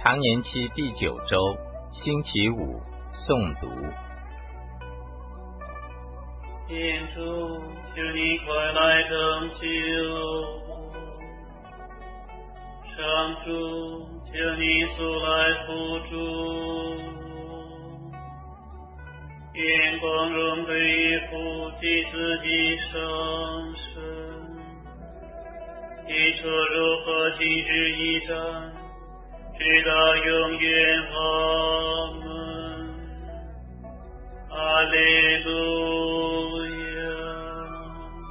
常年期第9周，星期5，诵读。 天主，求你快来拯救！上主，求你速来扶助！愿光荣归于父及子及圣神，起初如何，今日依然，直到永远。阿门。阿利路亚。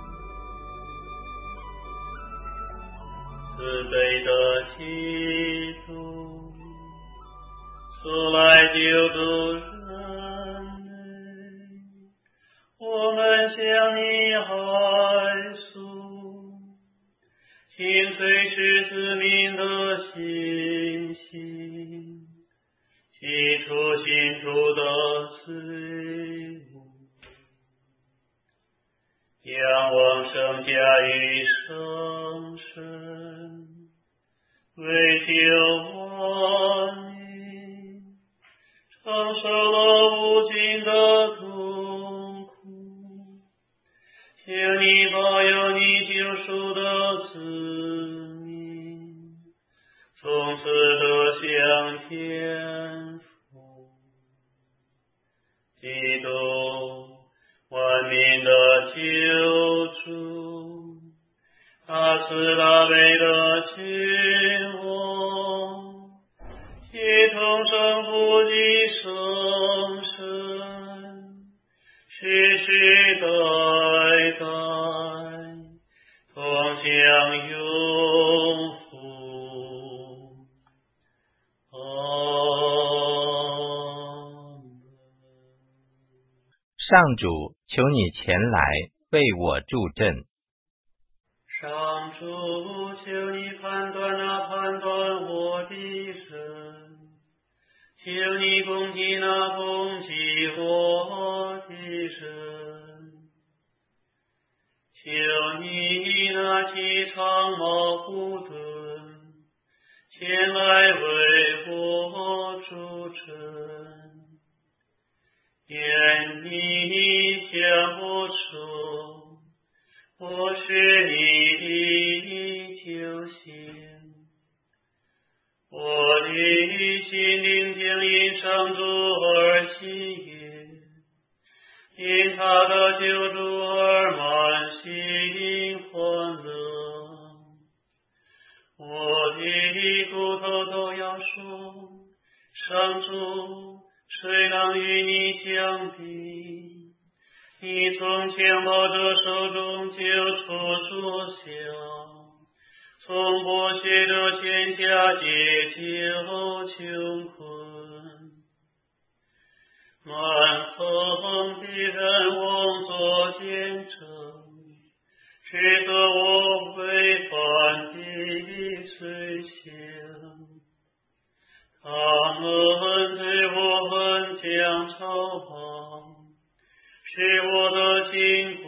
慈悲的基督，速来救助人类，我们向你哀诉，请垂视子民的信心，洗除信徒的罪恶，仰望圣家与圣神，为救万民，承受了无尽的痛苦，请你保佑你救赎的子民，从此得享天福。基督，万民的救主，他是大卫的君王，一同圣父及圣神，世世代代同享永福。 上主，求你前来为我助阵。 上主，求你判断我的人，求你攻击攻击我的人，求你拿起长矛护盾，前来为我助阵。愿你将我说，我是你的救星，我的心灵将因上主而喜悦，因他的救助而满心欢乐。我的骨头都要说，上主，谁能与你相比？你从强暴者手中救出弱小，从剥削者权下解救穷困，满横的人妄作见证，指责我违反的罪行。他们对我恨将嘲讽，使我的心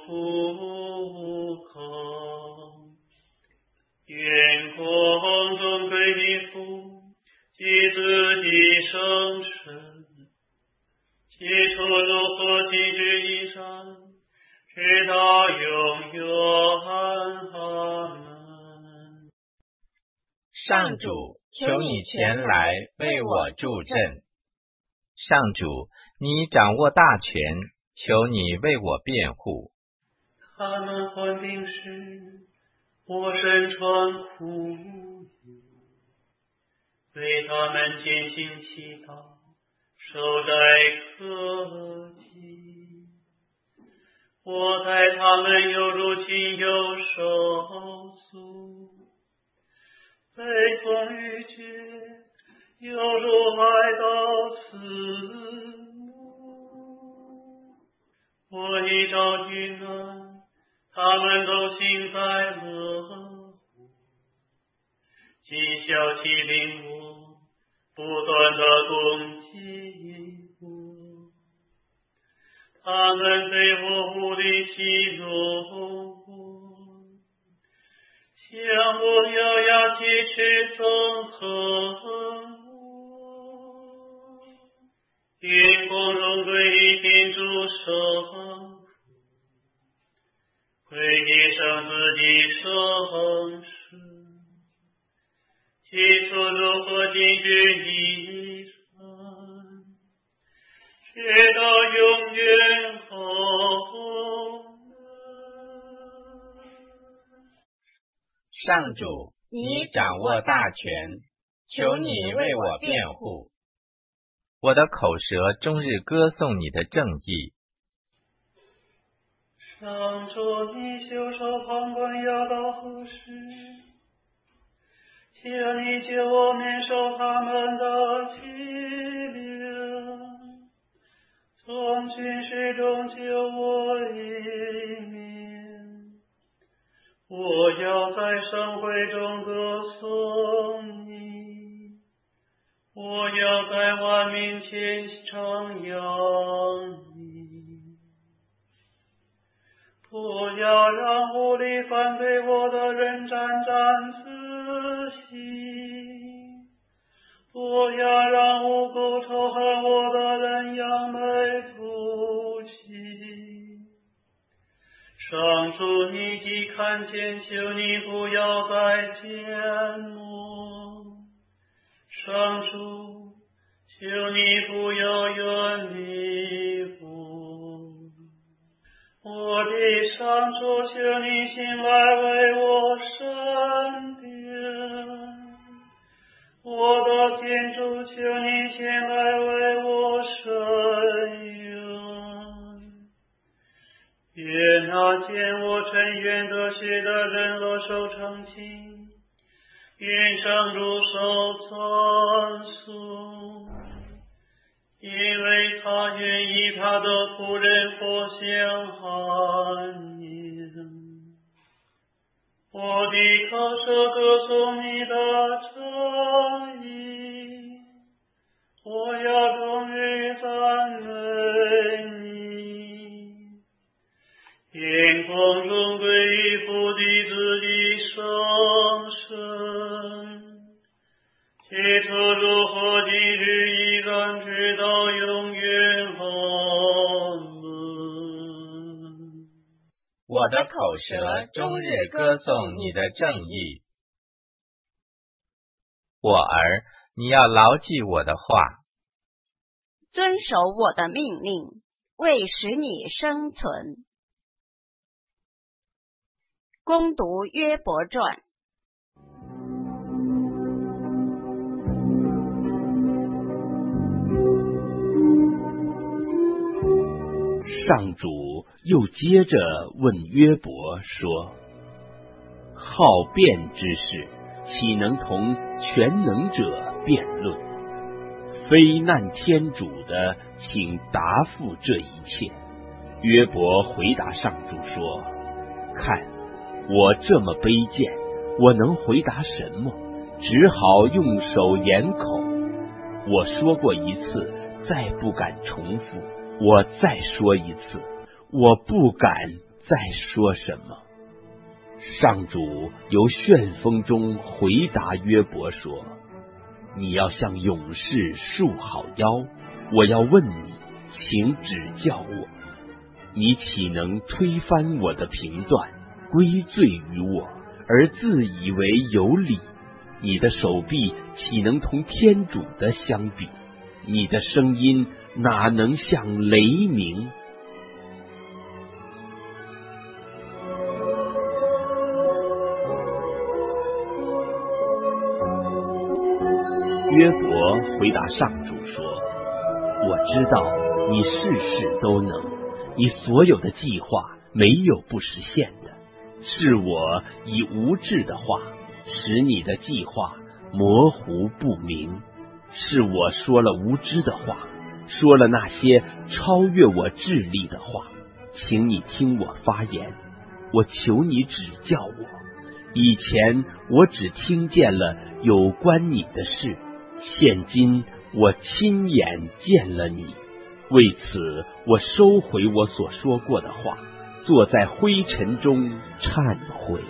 不康。愿光荣归于父及子及圣神，起初如何，今日依然，直到永远。阿门。 上主，求你前来为我助阵。上主，你掌握大权，求你为我辩护。 他们患病时，我身穿苦衣，为他们践行祈祷，受斋克己。我待他们犹如亲友手足，悲痛欲绝，犹如海岛慈母。我一朝遇难，他们都幸灾乐祸，讥笑欺凌我，不断地攻击我。他们对我无理欺辱我，向我咬牙切齿憎恨凭主守，归地上自己圣事，其所如何进军一生，直到永远后。 上主，你掌握大权，求你为我辩护。我的口舌终日歌颂你的正义。 上主，你袖手旁观要到何时？求你救我免受他们的欺凌，从军事中救我一命。我要在盛会中歌颂你，我要在万民前称扬你。不要让无力反对我的人沾沾自喜，不要让无辜仇恨我的人扬眉吐气。上主，你既看见，求你不要再缄默。上主，求你不要远离我。我的上主，求你醒来为我伸冤。我的天主，求你醒来为我伸冤。愿那见我沉冤得雪的人乐受澄清，愿上主受赞颂，因为他愿意他的仆人活享安宁。我的口舌歌颂你的正义，我要终日赞美你。天空中归于父的子的圣神，其所如何今日依然直到永远。阿门。 我的口舌终日歌颂你的正义。我儿，你要牢记我的话， 遵守我的命令，为使你生存。攻读约伯传。 上主又接着问约伯说：好辩之事，岂能同全能者辩论？非难天主的，请答复这一切。约伯回答上主说：看，我这么卑贱，我能回答什么？只好用手掩口。我说过一次，再不敢重复；我再说一次，我不敢再说什么。上主由旋风中回答约伯说：你要向勇士束好腰，我要问你，请指教我。你岂能推翻我的评断，归罪于我，而自以为有理？你的手臂岂能同天主的相比？你的声音哪能像雷鸣？约伯回答上主说：我知道你事事都能，你所有的计划没有不实现的。是我以无知的话使你的计划模糊不明，是我说了无知的话，说了那些超越我智力的话。请你听我发言，我求你指教我。以前我只听见了有关你的事，现今我亲眼见了你。为此我收回我所说过的话，坐在灰尘中忏悔。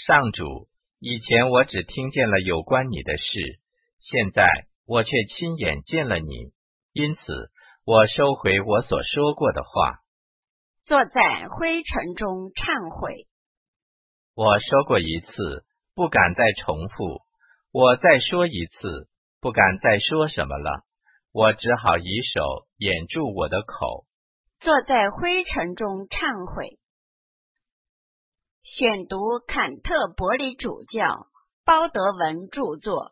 上主，以前我只听见了有关你的事，现在我却亲眼见了你，因此我收回我所说过的话。 坐在灰尘中忏悔。 我说过一次，不敢再重复；我再说一次，不敢再说什么了。我只好以手掩住我的口。 坐在灰尘中忏悔。选读坎特伯里主教包德文著作。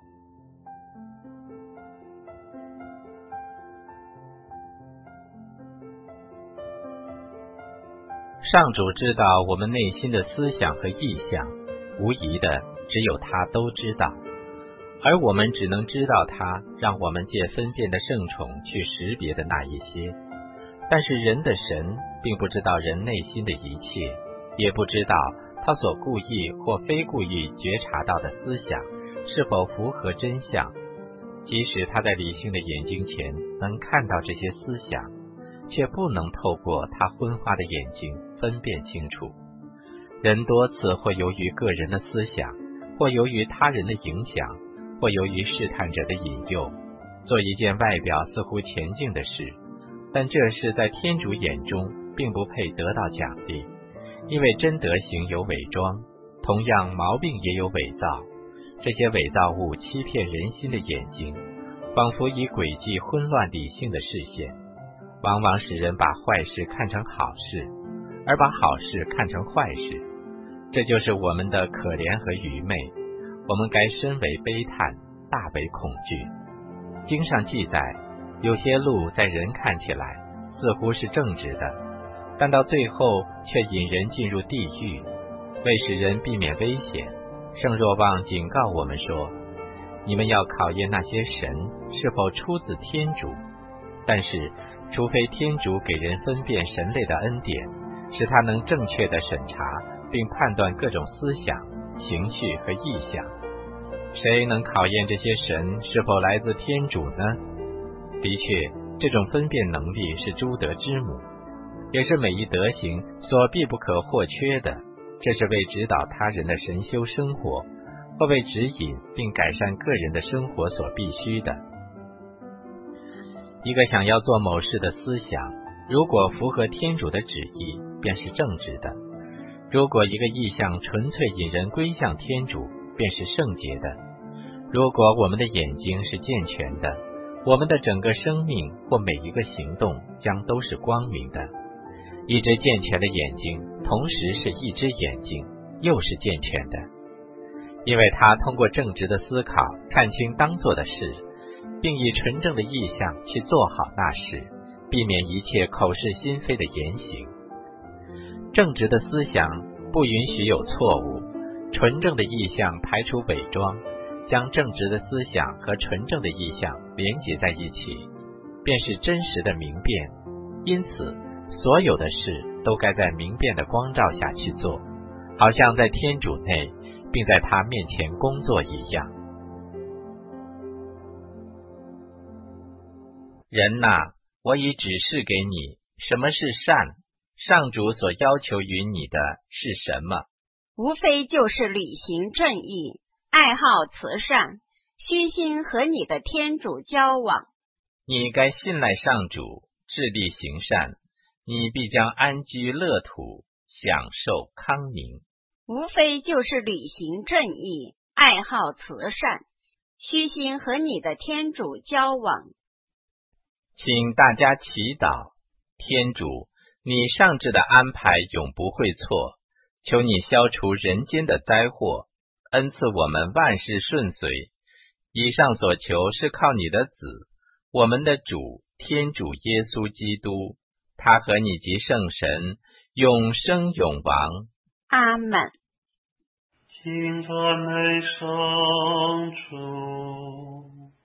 上主知道我们内心的思想和意向，无疑的，只有他都知道，而我们只能知道他让我们借分辨的圣宠去识别的那一些。但是人的神并不知道人内心的一切，也不知道他所故意或非故意觉察到的思想是否符合真相。即使他在理性的眼睛前能看到这些思想，却不能透过他昏花的眼睛分辨清楚。人多次或由于个人的思想，或由于他人的影响，或由于试探者的引诱，做一件外表似乎前进的事，但这事在天主眼中并不配得到奖励，因为真德行有伪装，同样毛病也有伪造。这些伪造物欺骗人心的眼睛，仿佛以诡计混乱理性的视线，往往使人把坏事看成好事，而把好事看成坏事。这就是我们的可怜和愚昧，我们该深为悲叹，大为恐惧。经上记载，有些路在人看起来似乎是正直的，但到最后却引人进入地狱。为使人避免危险，圣若望警告我们说，你们要考验那些神是否出自天主，但是除非天主给人分辨神类的恩典，使他能正确的审查并判断各种思想、情绪和意向。谁能考验这些神是否来自天主呢？的确，这种分辨能力是诸德之母，也是每一德行所必不可或缺的。这是为指导他人的神修生活，或为指引并改善个人的生活所必须的。一个想要做某事的思想，如果符合天主的旨意，便是正直的；如果一个意向纯粹引人归向天主，便是圣洁的。如果我们的眼睛是健全的，我们的整个生命或每一个行动将都是光明的。一只健全的眼睛，同时是一只眼睛，又是健全的，因为它通过正直的思考，看清当做的事，并以纯正的意向去做好那事，避免一切口是心非的言行。正直的思想不允许有错误，纯正的意向排除伪装，将正直的思想和纯正的意向连结在一起，便是真实的明辨。因此所有的事都该在明辨的光照下去做，好像在天主内，并在他面前工作一样。人哪，我已指示给你，什么是善？上主所要求于你的是什么？ 无非就是履行正义，爱好慈善，虚心和你的天主交往。 你该信赖上主，致力行善，你必将安居乐土，享受康宁。 无非就是履行正义，爱好慈善，虚心和你的天主交往。 请大家祈祷，天主，你上智的安排永不会错，求你消除人间的灾祸，恩赐我们万事顺遂。以上所求是靠你的子，我们的主天主耶稣基督，他和你及圣神永生永王。 阿们。 请赞美上主，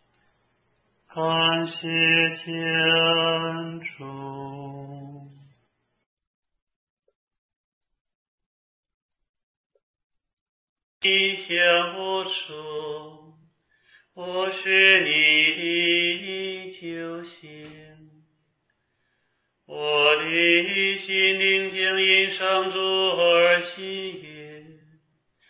感谢天主。你向我说，我是你的救星，我的心灵将因上主而喜悦，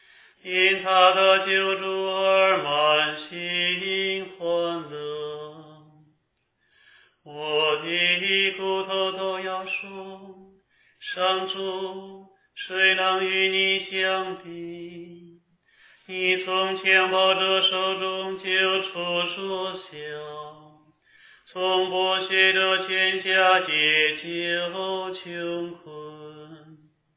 因他的救助而满心欢乐。我的骨头都要说，上主，谁能与你相比？你从强暴者手中救出弱小，从剥削者权下解救穷困。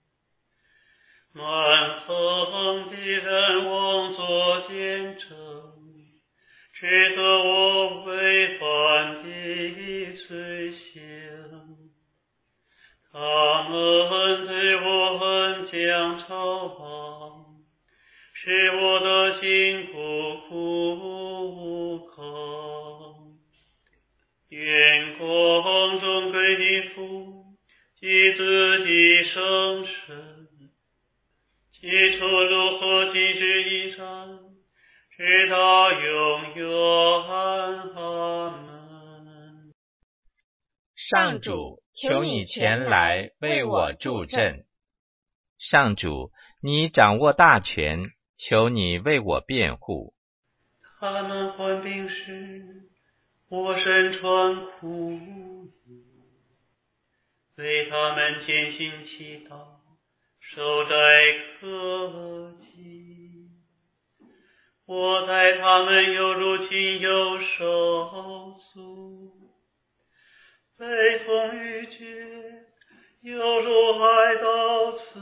蛮横的人妄作见证，指责我违反的罪行。他们对我恨将嘲讽，使我的心苦口。愿光荣归于父及子及圣神，起初如何，今日依然，直到永远。阿门。 上主，求你前来为我助阵。上主，你掌握大权，求你为我辩护。 他们患病时，我身穿苦衣，为他们艰辛祈祷，受斋克己。我待他们犹如亲友手足，被风雨绝，犹如海岛慈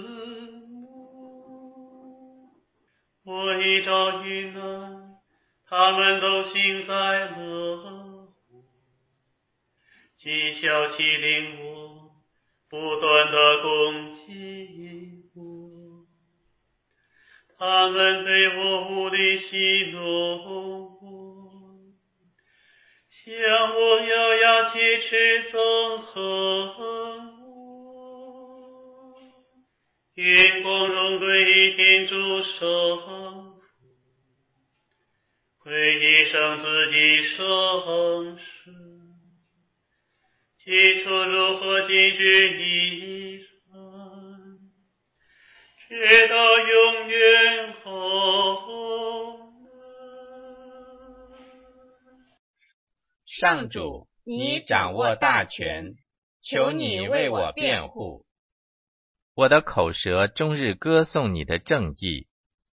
母。我一朝遇难，他们都幸灾乐祸，讥笑欺凌我，不断地攻击我。他们对我无理戏弄我，向我咬牙切齿憎恨我。愿光荣归于天主圣父，归于圣子及圣神，起初如何，今日依然，直到永远。阿门。 上主，你掌握大权，求你为我辩护。我的口舌终日歌颂你的正义。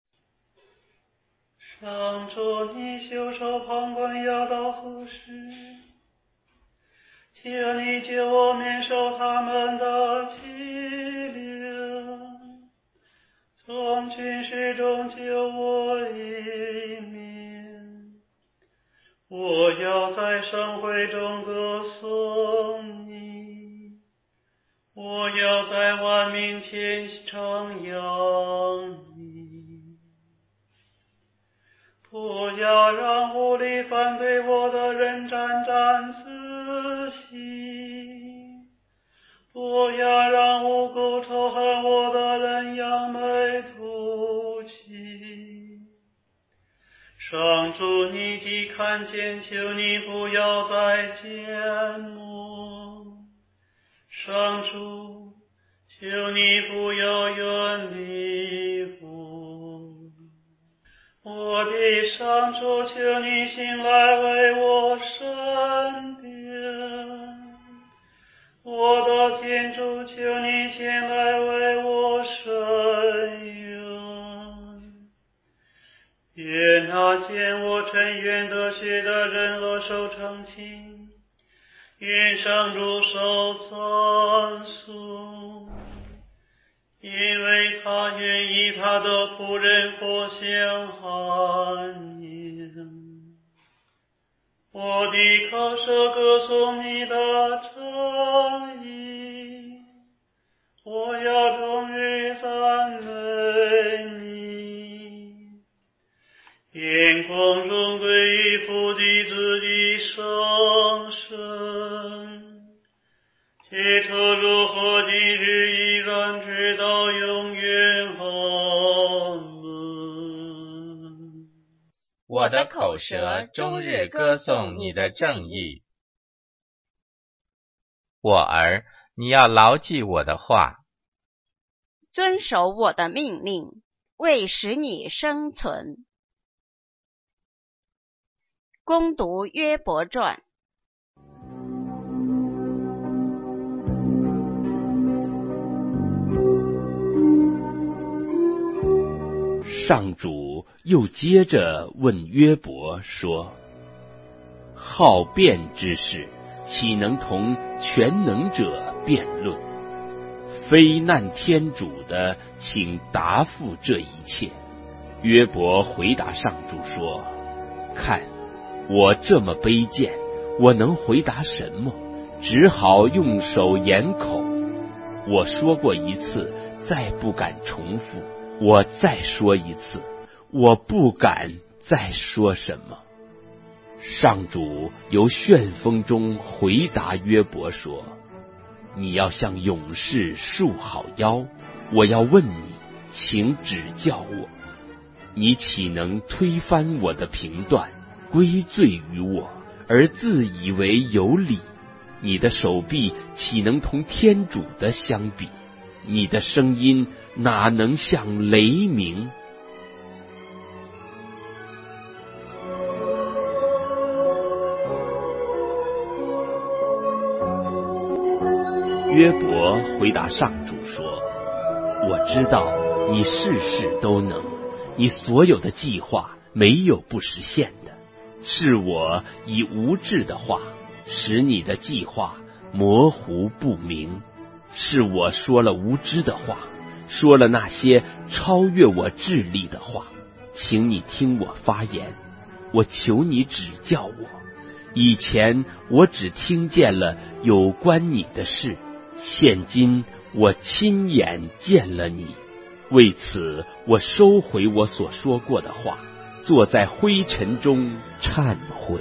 上主，你袖手旁观要到何时？求你救我免受他们的欺凌，从群世中救我一免。我要在盛会中歌颂你，我要在万民前称扬你。不要让无理反对我的人沾沾自喜，不要让无辜仇恨我的人扬眉吐气。上主，你既看见，求你不要再缄默。上主，求你不要远离我。我的上主，求你醒来为我伸冤。我的天主，求你前来为我伸冤。愿那见我沉冤得雪的人恶受惩轻，愿上主受赞颂，因为他愿意他的仆人活享安宁。我的口舌歌颂你的正义，我要终日赞美你。愿光荣归于父及子及圣神，起初如何，今日依然，直到永远。阿门。 我的口舌终日歌颂你的正义。我儿，你要牢记我的话， 遵守我的命令， 为使你生存。攻读约伯传。 上主又接着问约伯说：好辩之事，岂能同全能者辩论？非难天主的，请答复这一切。约伯回答上主说：看，我这么卑贱，我能回答什么？只好用手掩口。我说过一次，再不敢重复。我再说一次，我不敢再说什么。上主由旋风中回答约伯说：你要向勇士束好腰，我要问你，请指教我。你岂能推翻我的评断，归罪于我，而自以为有理？你的手臂岂能同天主的相比？你的声音哪能像雷鸣？约伯回答上主说：我知道你事事都能，你所有的计划没有不实现的。是我以无知的话使你的计划模糊不明，是我说了无知的话，说了那些超越我智力的话。请你听我发言，我求你指教我。以前我只听见了有关你的事，现今我亲眼见了你。为此我收回我所说过的话，坐在灰尘中忏悔。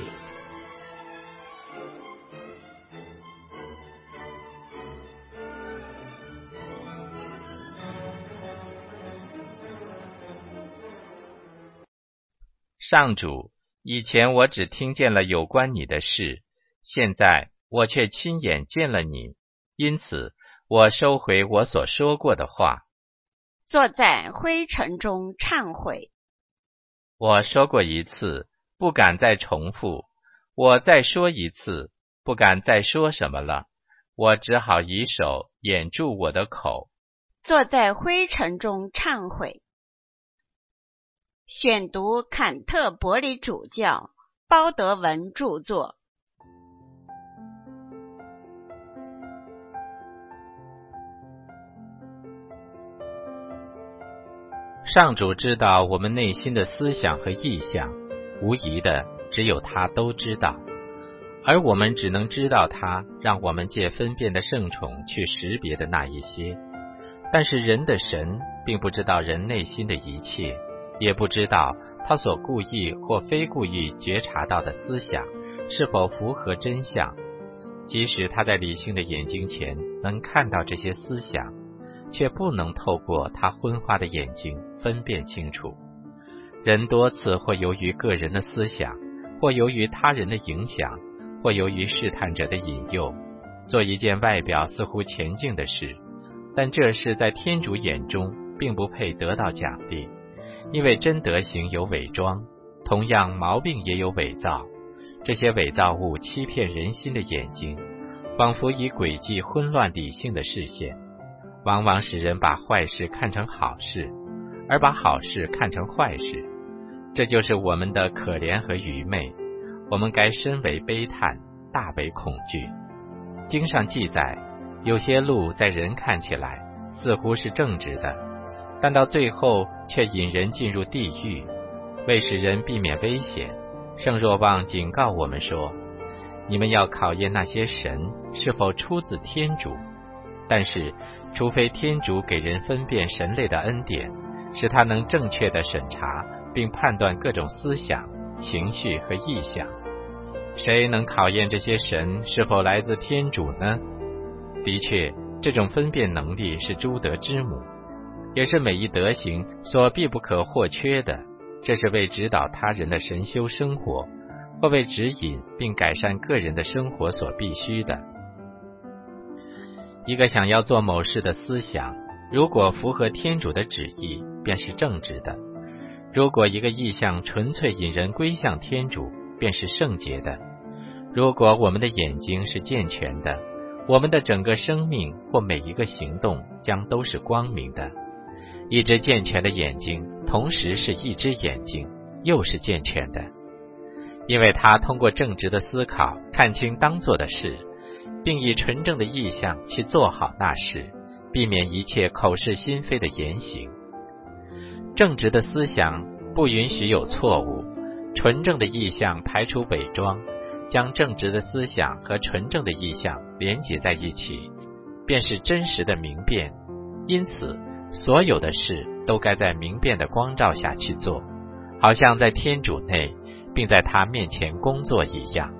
上主，以前我只听见了有关你的事，现在我却亲眼见了你，因此我收回我所说过的话。 坐在灰尘中忏悔。 我说过一次，不敢再重复；我再说一次，不敢再说什么了。我只好以手掩住我的口。 坐在灰尘中忏悔。选读坎特伯里主教包德文著作。 上主知道我们内心的思想和意向，无疑的，只有他都知道，而我们只能知道他让我们借分辨的圣宠去识别的那一些。但是人的神并不知道人内心的一切，也不知道他所故意或非故意觉察到的思想是否符合真相。即使他在理性的眼睛前能看到这些思想，却不能透过他昏花的眼睛分辨清楚。人多次或由于个人的思想，或由于他人的影响，或由于试探者的引诱，做一件外表似乎前进的事，但这事在天主眼中并不配得到奖励，因为真德行有伪装，同样毛病也有伪造。这些伪造物欺骗人心的眼睛，仿佛以诡计混乱理性的视线，往往使人把坏事看成好事，而把好事看成坏事。这就是我们的可怜和愚昧，我们该深为悲叹，大为恐惧。经上记载，有些路在人看起来似乎是正直的，但到最后却引人进入地狱。为使人避免危险，圣若望警告我们说，你们要考验那些神是否出自天主，但是除非天主给人分辨神类的恩典，使他能正确地审查并判断各种思想、情绪和意向。谁能考验这些神是否来自天主呢？的确，这种分辨能力是诸德之母，也是每一德行所必不可或缺的。这是为指导他人的神修生活，或为指引并改善个人的生活所必须的。一个想要做某事的思想，如果符合天主的旨意， 便是正直的；如果一个意象纯粹引人归向天主，便是圣洁的。如果我们的眼睛是健全的，我们的整个生命或每一个行动将都是光明的。一只健全的眼睛同时是一只眼睛，又是健全的，因为它通过正直的思考看清当做的事，并以纯正的意向去做好那事，避免一切口是心非的言行。正直的思想不允许有错误，纯正的意向排除伪装，将正直的思想和纯正的意向连结在一起，便是真实的明辨。因此所有的事都该在明辨的光照下去做，好像在天主内，并在他面前工作一样。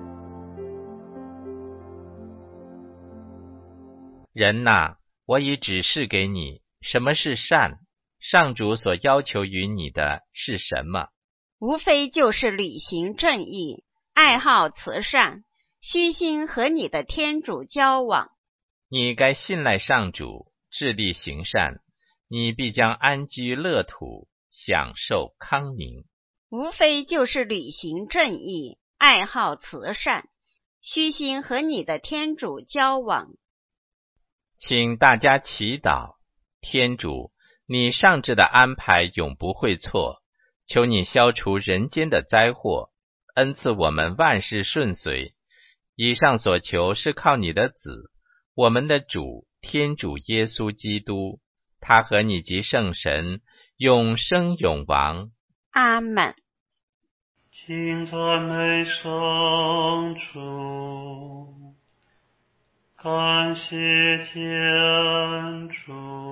人哪，我已指示给你，什么是善？上主所要求于你的是什么？ 无非就是履行正义，爱好慈善，虚心和你的天主交往。 你该信赖上主，致力行善，你必将安居乐土，享受康宁。 无非就是履行正义，爱好慈善，虚心和你的天主交往。 请大家祈祷。天主，你上至的安排永不会错，求你消除人间的灾祸，恩赐我们万事顺遂。以上所求是靠你的子，我们的主天主耶稣基督，他和你及圣神永生永王。 阿们。 请赞美上主，感谢天主。